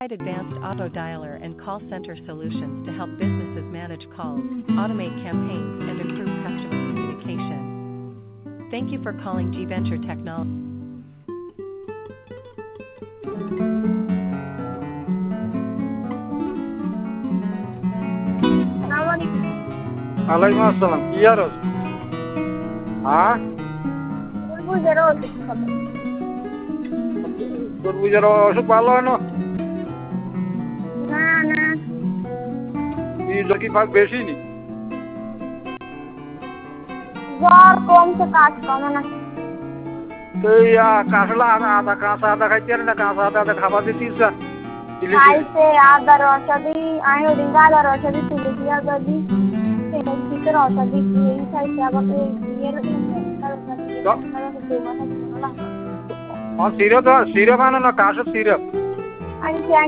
provide advanced auto dialer and call center solutions to help businesses manage calls, automate campaigns, and improve customer communication. Thank you for calling G Venture Technology. ওয়ালাইকুম আসসালাম, কি আর হ্যাঁ তরমুজের অসুখ ভালো হয় না? কি ফাঁক বেশি নি? জ্বর কমছে, কাজ কমে না। এই কাঁচলা আদা, কাঁচা আদা খাইতে পারে না? কাঁচা আদা খাবার দিতিস খাইছে আদার ঔষধি, আমি ওদিন আদার ঔষধি তুলেছি, আদা দি শীতের ঔষধি এই খাইছে, আবার সিরপ সিরপ আনো না, কাশের সিরপ। আমি